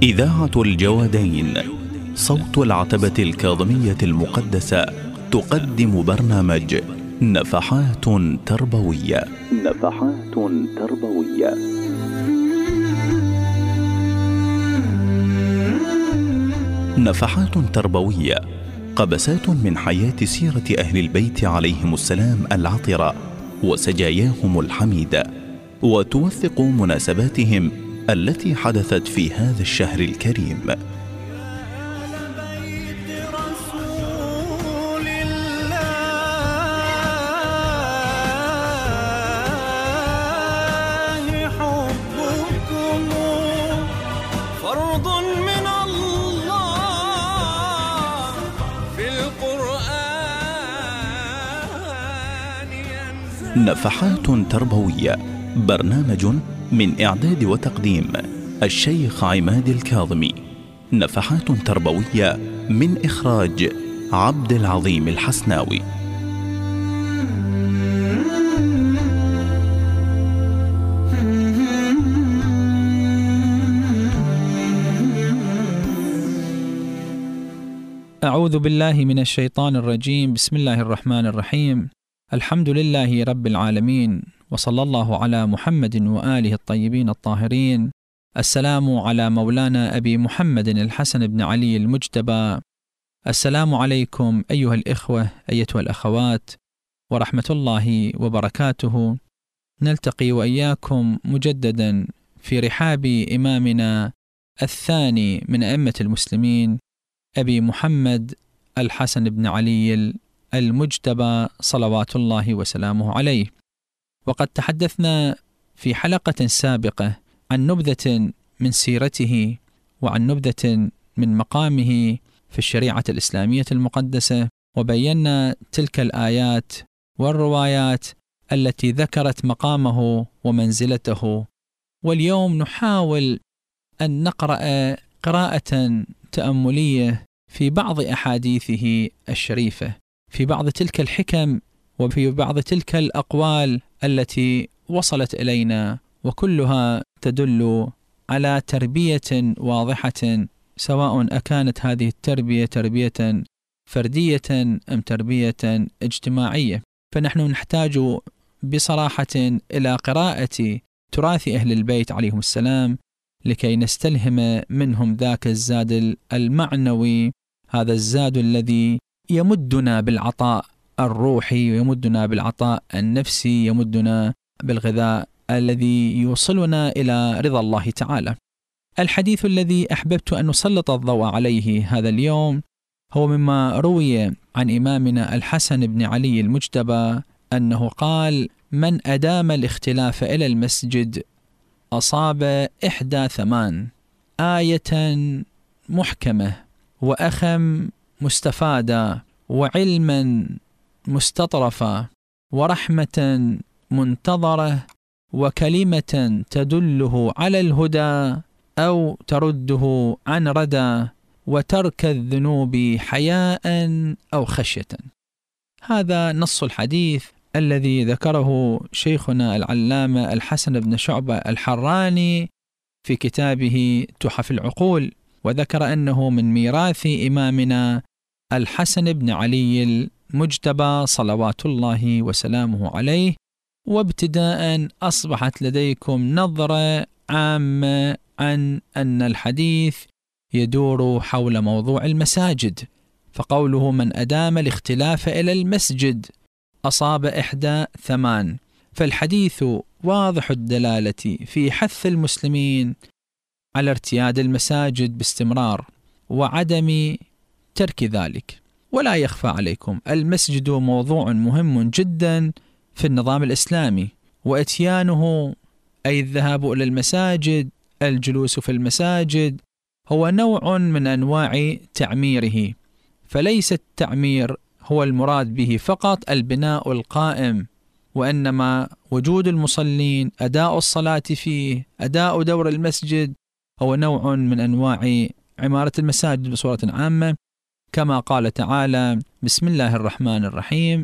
إذاعة الجوادين صوت العتبة الكاظمية المقدسة تقدم برنامج نفحات تربوية. نفحات تربوية. نفحات تربوية، قبسات من حياة سيرة أهل البيت عليهم السلام العطرة وسجاياهم الحميدة، وتوثق مناسباتهم التي حدثت في هذا الشهر الكريم. نفحات تربوية، برنامج من إعداد وتقديم الشيخ عماد الكاظمي. نفحات تربوية من إخراج عبد العظيم الحسناوي. أعوذ بالله من الشيطان الرجيم. بسم الله الرحمن الرحيم. الحمد لله رب العالمين، وصلى الله على محمد وآله الطيبين الطاهرين. السلام على مولانا أبي محمد الحسن بن علي المجتبى. السلام عليكم أيها الإخوة أيتها الأخوات، ورحمة الله وبركاته. نلتقي وإياكم مجددا في رحاب إمامنا الثاني من أئمة المسلمين أبي محمد الحسن بن علي المجتبى صلوات الله وسلامه عليه. وقد تحدثنا في حلقة سابقة عن نبذة من سيرته وعن نبذة من مقامه في الشريعة الإسلامية المقدسة، وبينا تلك الآيات والروايات التي ذكرت مقامه ومنزلته. واليوم نحاول أن نقرأ قراءة تأملية في بعض أحاديثه الشريفة، في بعض تلك الحكم وفي بعض تلك الأقوال التي وصلت إلينا، وكلها تدل على تربية واضحة، سواء أكانت هذه التربية تربية فردية أم تربية اجتماعية. فنحن نحتاج بصراحة إلى قراءة تراث أهل البيت عليهم السلام لكي نستلهم منهم ذاك الزاد المعنوي، هذا الزاد الذي يمدنا بالعطاء الروحي ويمدنا بالعطاء النفسي، يمدنا بالغذاء الذي يوصلنا إلى رضا الله تعالى. الحديث الذي أحببت أن نسلط الضوء عليه هذا اليوم هو مما روي عن إمامنا الحسن بن علي المجتبى أنه قال: من أدام الاختلاف إلى المسجد أصاب 81 آية محكمة وأخم مستفادة وعلما مستطرفة ورحمة منتظرة وكلمة تدله على الهدى أو ترده عن ردى وترك الذنوب حياء أو خشية. هذا نص الحديث الذي ذكره شيخنا العلامة الحسن بن شعبة الحراني في كتابه تحف العقول، وذكر أنه من ميراث إمامنا الحسن بن علي المجتبى صلوات الله وسلامه عليه. وابتداء أصبحت لديكم نظرة عامة عن أن الحديث يدور حول موضوع المساجد، فقوله من أدام الاختلاف إلى المسجد أصاب 81، فالحديث واضح الدلالة في حث المسلمين على ارتياد المساجد باستمرار وعدم ترك ذلك. ولا يخفى عليكم المسجد موضوع مهم جدا في النظام الإسلامي، وإتيانه أي الذهاب إلى المساجد، الجلوس في المساجد هو نوع من أنواع تعميره، فليس التعمير هو المراد به فقط البناء القائم، وإنما وجود المصلين، أداء الصلاة فيه، أداء دور المسجد هو نوع من أنواع عمارة المساجد بصورة عامة، كما قال تعالى: بسم الله الرحمن الرحيم: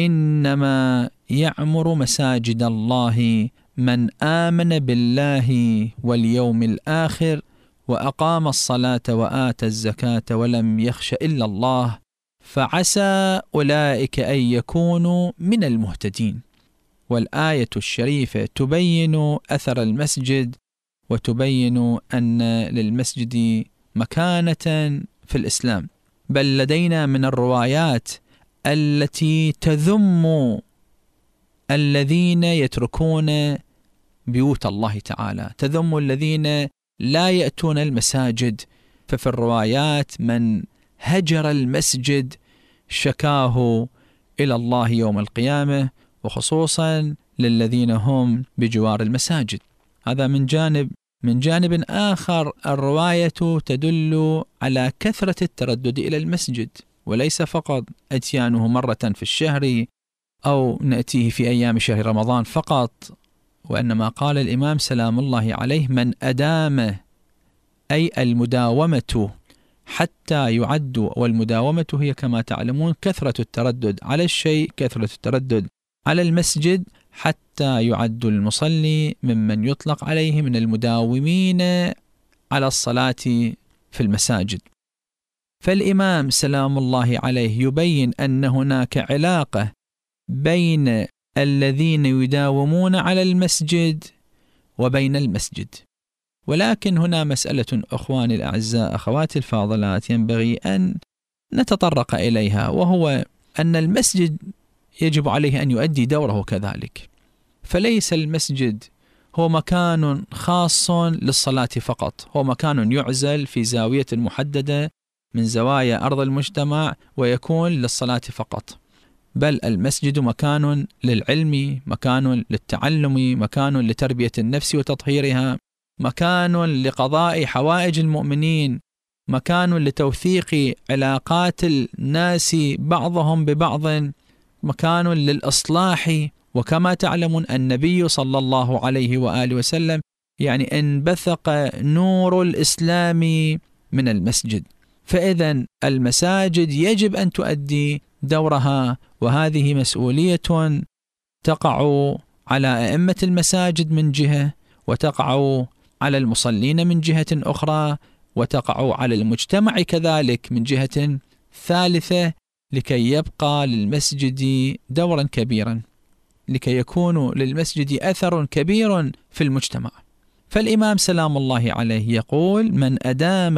إنما يعمر مساجد الله من آمن بالله واليوم الآخر وأقام الصلاة وآتى الزكاة ولم يخش إلا الله فعسى أولئك أن يكونوا من المهتدين. والآية الشريفة تبين أثر المسجد وتبين أن للمسجد مكانة في الإسلام، بل لدينا من الروايات التي تذم الذين يتركون بيوت الله تعالى، تذم الذين لا يأتون المساجد. ففي الروايات من هجر المسجد شكاه إلى الله يوم القيامة، وخصوصا للذين هم بجوار المساجد. هذا من جانب. من جانب آخر الرواية تدل على كثرة التردد إلى المسجد، وليس فقط أتيانه مرة في الشهر أو نأتيه في أيام شهر رمضان فقط، وإنما قال الإمام سلام الله عليه من أدام، أي المداومة حتى يعد. والمداومة هي كما تعلمون كثرة التردد على الشيء، كثرة التردد على المسجد، حتى يعد المصلي ممن يطلق عليه من المداومين على الصلاة في المساجد. فالإمام سلام الله عليه يبين أن هناك علاقة بين الذين يداومون على المسجد وبين المسجد. ولكن هنا مسألة أخواني الأعزاء، أخواتي الفاضلات، ينبغي أن نتطرق إليها، وهو أن المسجد يجب عليه أن يؤدي دوره كذلك. فليس المسجد هو مكان خاص للصلاة فقط، هو مكان يعزل في زاوية محددة من زوايا أرض المجتمع ويكون للصلاة فقط، بل المسجد مكان للعلم، مكان للتعلم، مكان لتربية النفس وتطهيرها، مكان لقضاء حوائج المؤمنين، مكان لتوثيق علاقات الناس بعضهم ببعض، مكان للإصلاح. وكما تعلمون النبي صلى الله عليه وآله وسلم يعني انبثق نور الإسلام من المسجد. فإذا المساجد يجب أن تؤدي دورها، وهذه مسؤولية تقع على أئمة المساجد من جهة، وتقع على المصلين من جهة أخرى، وتقع على المجتمع كذلك من جهة ثالثة، لكي يبقى للمسجد دورا كبيرا، لكي يكون للمسجد أثر كبير في المجتمع. فالإمام سلام الله عليه يقول من أدام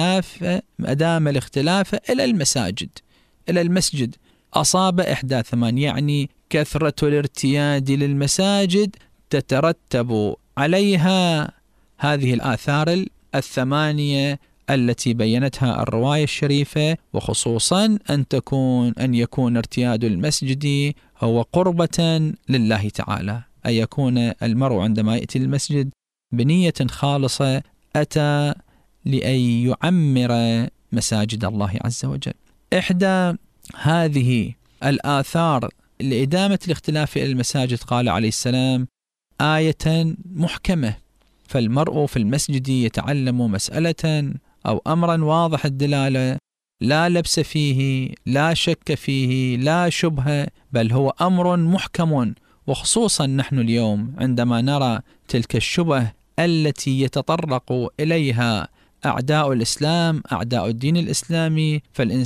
الاختلاف إلى المساجد، إلى المسجد، أصاب إحدى ثمان، يعني كثرة الارتياد للمساجد تترتب عليها هذه الآثار الثمانية التي بينتها الرواية الشريفة، وخصوصا أن يكون ارتياد المسجد هو قربة لله تعالى، أن يكون المرء عندما يأتي المسجد بنية خالصة أتى لأن يعمر مساجد الله عز وجل. إحدى هذه الآثار لإدامة الاختلاف إلى المساجد قال عليه السلام آية محكمة، فالمرء في المسجد يتعلم مسألة أو أمرا واضح الدلالة، لا لبس فيه، لا شك فيه، لا شبهة، بل هو أمر محكم. وخصوصا نحن اليوم عندما نرى تلك الشبه التي يتطرق إليها أعداء الإسلام، أعداء الدين الإسلامي،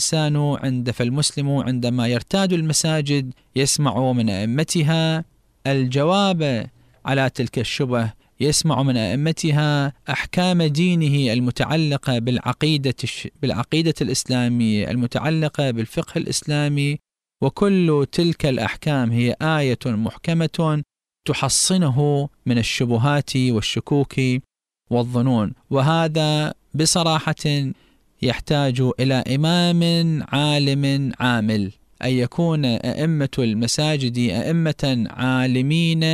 فالمسلم عندما يرتاد المساجد يسمع من أئمتها الجواب على تلك الشبه، يسمع من أئمتها أحكام دينه المتعلقة بالعقيدة الإسلامية، المتعلقة بالفقه الإسلامي، وكل تلك الأحكام هي آية محكمة تحصنه من الشبهات والشكوك والظنون. وهذا بصراحة يحتاج إلى إمام عالم عامل، أن يكون أئمة المساجد أئمة عالمين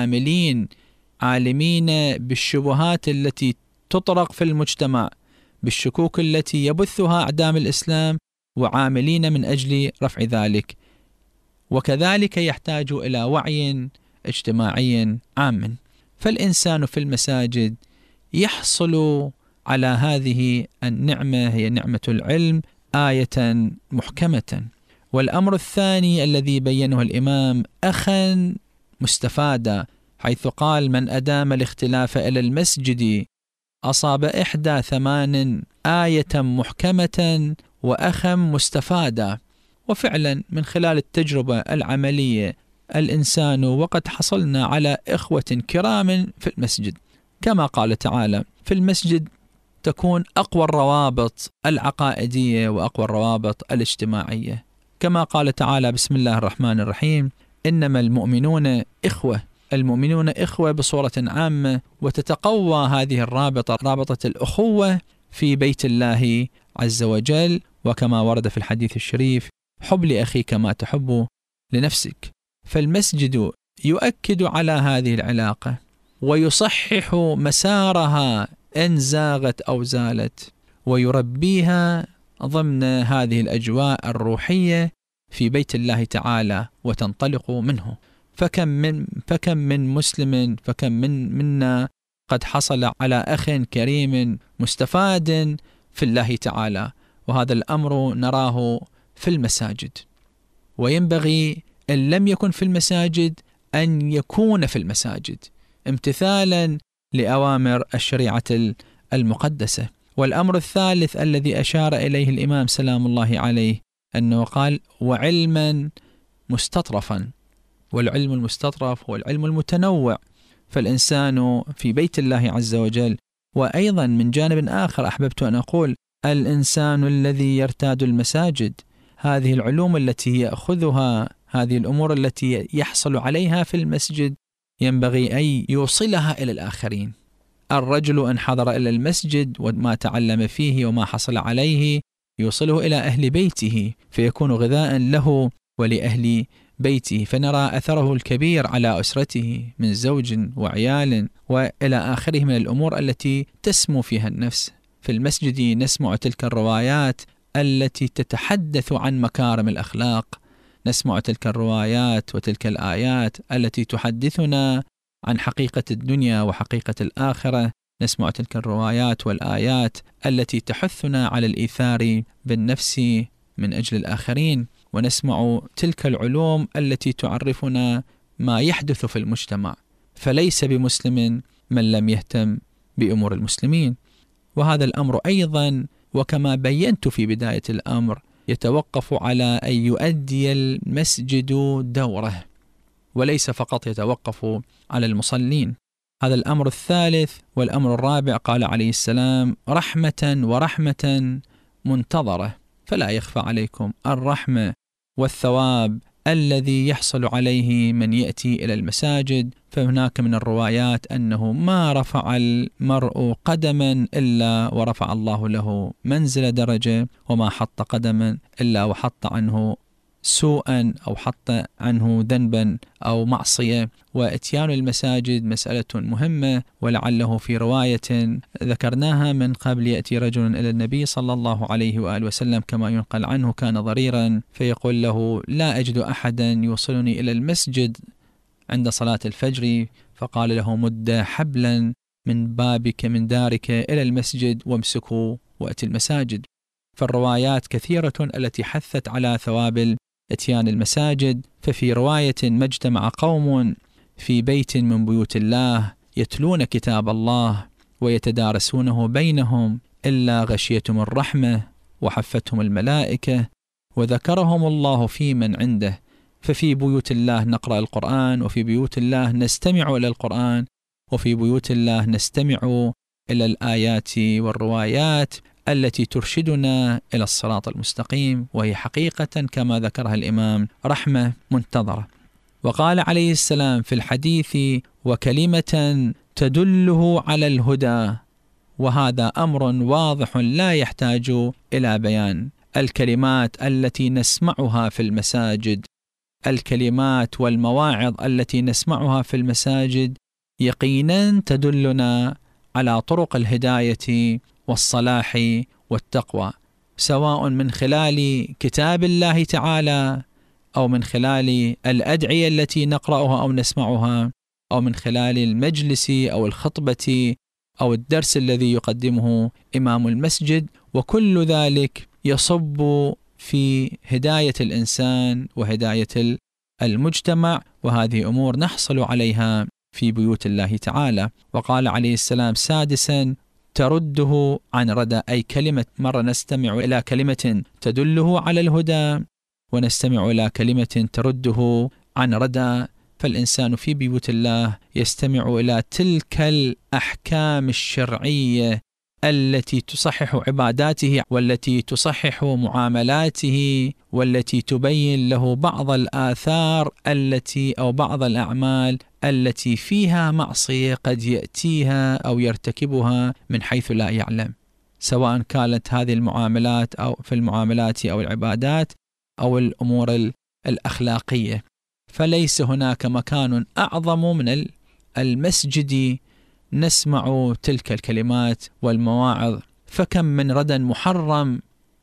عالمين بالشبهات التي تطرق في المجتمع، بالشكوك التي يبثها أعداء الإسلام، وعاملين من أجل رفع ذلك. وكذلك يحتاج إلى وعي اجتماعي عام. فالإنسان في المساجد يحصل على هذه النعمة، هي نعمة العلم، آية محكمة. والأمر الثاني الذي بينه الإمام أخا مستفادا، حيث قال من أدام الاختلاف إلى المسجد أصاب 81 آية محكمة وأخم مستفادة. وفعلا من خلال التجربة العملية الإنسان وقد حصلنا على إخوة كرام في المسجد، كما قال تعالى: في المسجد تكون أقوى الروابط العقائدية وأقوى الروابط الاجتماعية، كما قال تعالى: بسم الله الرحمن الرحيم: إنما المؤمنون إخوة. المؤمنون إخوة بصورة عامة، وتتقوى هذه الرابطة، رابطة الأخوة، في بيت الله عز وجل، وكما ورد في الحديث الشريف: حب لأخيك ما تحب لنفسك. فالمسجد يؤكد على هذه العلاقة ويصحح مسارها إن زاغت أو زالت، ويربيها ضمن هذه الأجواء الروحية في بيت الله تعالى وتنطلق منه. فكم من مسلم، فكم منا قد حصل على أخ كريم مستفاد في الله تعالى، وهذا الأمر نراه في المساجد. وينبغي إن لم يكن في المساجد أن يكون في المساجد امتثالا لأوامر الشريعة المقدسة. والأمر الثالث الذي أشار إليه الإمام سلام الله عليه أنه قال: وعلما مستطرفا. والعلم المستطرف هو العلم المتنوع. فالإنسان في بيت الله عز وجل، وأيضا من جانب آخر أحببت أن أقول: الإنسان الذي يرتاد المساجد، هذه العلوم التي يأخذها، هذه الأمور التي يحصل عليها في المسجد، ينبغي أن يوصلها إلى الآخرين. الرجل إن حضر إلى المسجد وما تعلم فيه وما حصل عليه يوصله إلى أهل بيته، فيكون غذاء له ولأهل بيته، فنرى أثره الكبير على أسرته من زوج وعيال وإلى آخره من الأمور التي تسمو فيها النفس. في المسجد نسمع تلك الروايات التي تتحدث عن مكارم الأخلاق، نسمع تلك الروايات وتلك الآيات التي تحدثنا عن حقيقة الدنيا وحقيقة الآخرة، نسمع تلك الروايات والآيات التي تحثنا على الإيثار بالنفس من أجل الآخرين، ونسمع تلك العلوم التي تعرفنا ما يحدث في المجتمع. فليس بمسلم من لم يهتم بأمور المسلمين. وهذا الأمر أيضا، وكما بينت في بداية الأمر، يتوقف على أن يؤدي المسجد دوره، وليس فقط يتوقف على المصلين. هذا الأمر الثالث. والأمر الرابع قال عليه السلام: رحمة ورحمة منتظرة. فلا يخفى عليكم الرحمة والثواب الذي يحصل عليه من يأتي إلى المساجد. فهناك من الروايات أنه ما رفع المرء قدما إلا ورفع الله له منزل درجة، وما حط قدما إلا وحط عنه سوءا أو حط عنه ذنبا أو معصية. وإتيان المساجد مسألة مهمة، ولعله في رواية ذكرناها من قبل يأتي رجل إلى النبي صلى الله عليه وآله وسلم كما ينقل عنه، كان ضريرا، فيقول له: لا أجد أحدا يوصلني إلى المسجد عند صلاة الفجر. فقال له: مد حبلا من بابك من دارك إلى المسجد وامسكوا وأتي المساجد. فالروايات كثيرة التي حثت على ثواب اتيان المساجد. ففي رواية: ما اجتمع قوم في بيت من بيوت الله يتلون كتاب الله ويتدارسونه بينهم إلا غشيتهم الرحمة وحفتهم الملائكة وذكرهم الله في من عنده. ففي بيوت الله نقرأ القرآن، وفي بيوت الله نستمع إلى القرآن، وفي بيوت الله نستمع إلى الآيات والروايات التي ترشدنا إلى الصراط المستقيم، وهي حقيقة كما ذكرها الإمام رحمة منتظرة. وقال عليه السلام في الحديث: وكلمة تدله على الهدى. وهذا أمر واضح لا يحتاج إلى بيان. الكلمات التي نسمعها في المساجد، الكلمات والمواعظ التي نسمعها في المساجد يقينا تدلنا على طرق الهداية والصلاح والتقوى، سواء من خلال كتاب الله تعالى، أو من خلال الأدعية التي نقرأها أو نسمعها، أو من خلال المجلس أو الخطبة أو الدرس الذي يقدمه إمام المسجد. وكل ذلك يصب في هداية الإنسان وهداية المجتمع، وهذه أمور نحصل عليها في بيوت الله تعالى. وقال عليه السلام: سادسا: ترده عن ردى، أي كلمة مرة نستمع إلى كلمة تدله على الهدى ونستمع إلى كلمة ترده عن ردى. فالإنسان في بيوت الله يستمع إلى تلك الأحكام الشرعية التي تصحح عباداته والتي تصحح معاملاته والتي تبين له بعض الآثار التي أو بعض الأعمال التي فيها معصية قد يأتيها أو يرتكبها من حيث لا يعلم، سواء كانت هذه المعاملات أو في المعاملات أو العبادات أو الأمور الأخلاقية. فليس هناك مكان أعظم من المسجد نسمع تلك الكلمات والمواعظ. فكم من ردى محرم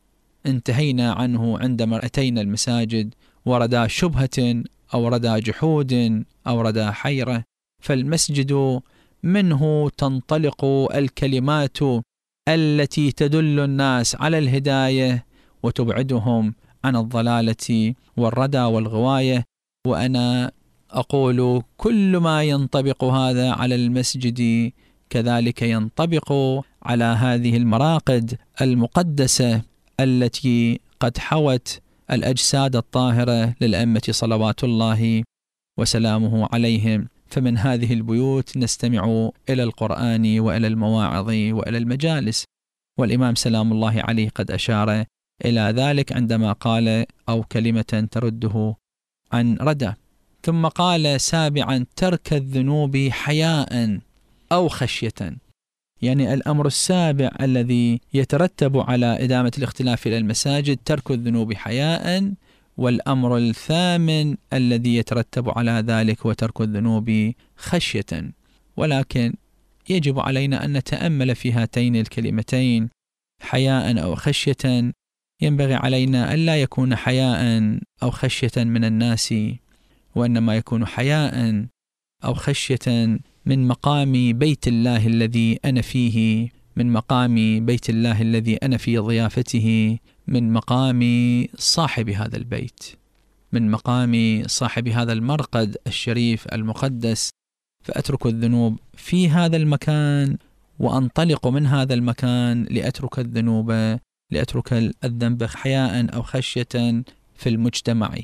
انتهينا عنه عندما أتينا المساجد، وردى شبهة أو ردى جحود أو ردى حيرة. فالمسجد منه تنطلق الكلمات التي تدل الناس على الهداية وتبعدهم عن الضلالة والردى والغواية. وأنا أقول كل ما ينطبق هذا على المسجد كذلك ينطبق على هذه المراقد المقدسة التي قد حوت الأجساد الطاهرة للأئمة صلوات الله وسلامه عليهم. فمن هذه البيوت نستمع إلى القرآن وإلى المواعظ وإلى المجالس، والإمام سلام الله عليه قد أشار إلى ذلك عندما قال أو كلمة ترده عن ردى. ثم قال سابعا ترك الذنوب حياء أو خشية، يعني الأمر السابع الذي يترتب على إدامة الاختلاف إلى المساجد ترك الذنوب حياء، والأمر الثامن الذي يترتب على ذلك وترك الذنوب خشية. ولكن يجب علينا أن نتأمل في هاتين الكلمتين حياء أو خشية. ينبغي علينا ألا يكون حياء أو خشية من الناس، وإنما يكون حياء أو خشية من مقام بيت الله الذي أنا فيه، من مقام بيت الله الذي أنا في ضيافته، من مقام صاحب هذا البيت، من مقام صاحب هذا المرقد الشريف المقدس. فأترك الذنوب في هذا المكان وأنطلق من هذا المكان لأترك الذنوب، لأترك الذنب حياء أو خشية في المجتمع.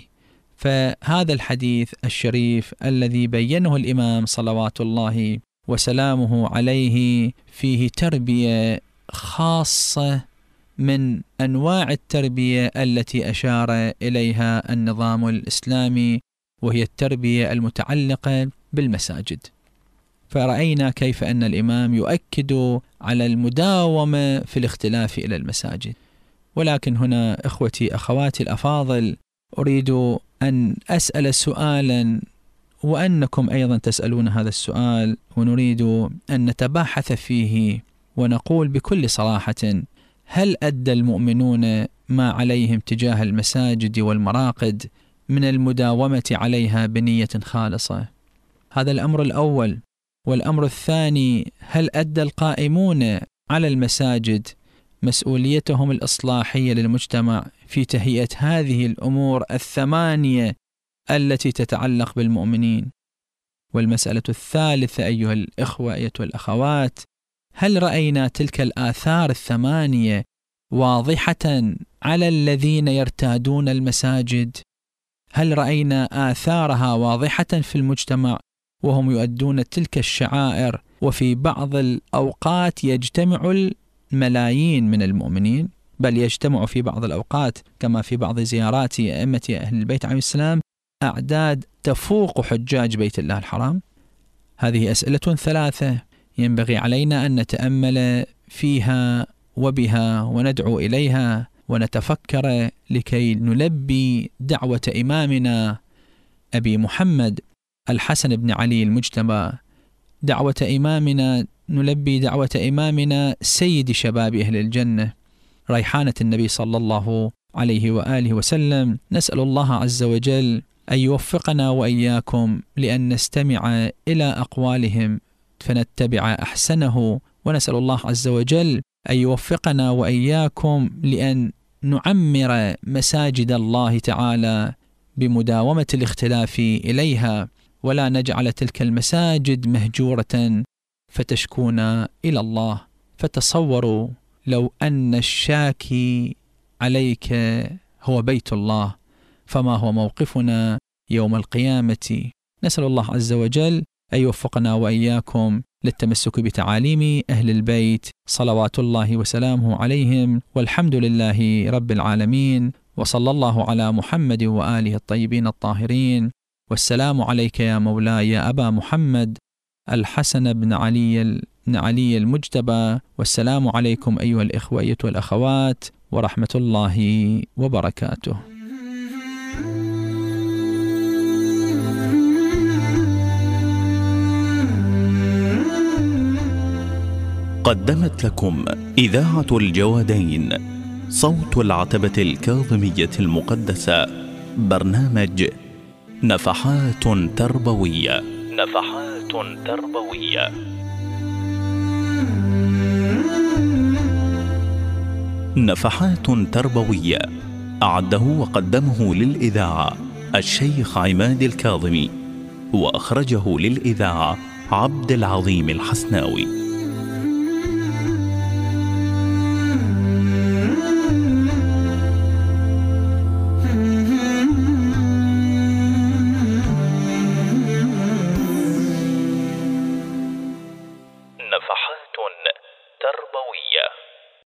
فهذا الحديث الشريف الذي بينه الإمام صلوات الله وسلامه عليه فيه تربية خاصة من أنواع التربية التي أشار إليها النظام الإسلامي، وهي التربية المتعلقة بالمساجد. فرأينا كيف أن الإمام يؤكد على المداومة في الاختلاف إلى المساجد. ولكن هنا إخوتي أخواتي الأفاضل، أريد أن أسأل سؤالا وأنكم أيضا تسألون هذا السؤال، ونريد أن نتباحث فيه ونقول بكل صراحة: هل أدى المؤمنون ما عليهم تجاه المساجد والمراقد من المداومة عليها بنية خالصة؟ هذا الأمر الأول. والأمر الثاني: هل أدى القائمون على المساجد مسؤوليتهم الإصلاحية للمجتمع في تهيئة هذه الأمور الثمانية التي تتعلق بالمؤمنين؟ والمسألة الثالثة أيها الإخوة أيتها الأخوات: هل رأينا تلك الآثار الثمانية واضحة على الذين يرتادون المساجد؟ هل رأينا آثارها واضحة في المجتمع وهم يؤدون تلك الشعائر، وفي بعض الأوقات يجتمع الملايين من المؤمنين، بل يجتمع في بعض الأوقات كما في بعض زيارات أئمة أهل البيت عليه السلام أعداد تفوق حجاج بيت الله الحرام؟ هذه أسئلة ثلاثة ينبغي علينا أن نتأمل فيها وبها وندعو إليها ونتفكر لكي نلبي دعوة إمامنا أبي محمد الحسن بن علي المجتبى، دعوة إمامنا، نلبي دعوة إمامنا سيد شباب أهل الجنة، ريحانة النبي صلى الله عليه وآله وسلم. نسأل الله عز وجل أن يوفقنا وإياكم لأن نستمع إلى أقوالهم فنتبع أحسنه، ونسأل الله عز وجل أن يوفقنا وإياكم لأن نعمر مساجد الله تعالى بمداومة الاختلاف إليها، ولا نجعل تلك المساجد مهجورة فتشكونا إلى الله. فتصوروا لو أن الشاكي عليك هو بيت الله، فما هو موقفنا يوم القيامة؟ نسأل الله عز وجل أن يوفقنا وإياكم للتمسك بتعاليم أهل البيت صلوات الله وسلامه عليهم، والحمد لله رب العالمين، وصلى الله على محمد وآله الطيبين الطاهرين. والسلام عليك يا مولاي يا أبا محمد الحسن بن علي المجتبى، والسلام عليكم أيها الإخوة والأخوات ورحمة الله وبركاته. قدمت لكم إذاعة الجوادين صوت العتبة الكاظمية المقدسة برنامج نفحات تربوية. نفحات تربوية. نفحات تربوية أعده وقدمه للإذاعة الشيخ عماد الكاظمي، وأخرجه للإذاعة عبد العظيم الحسناوي.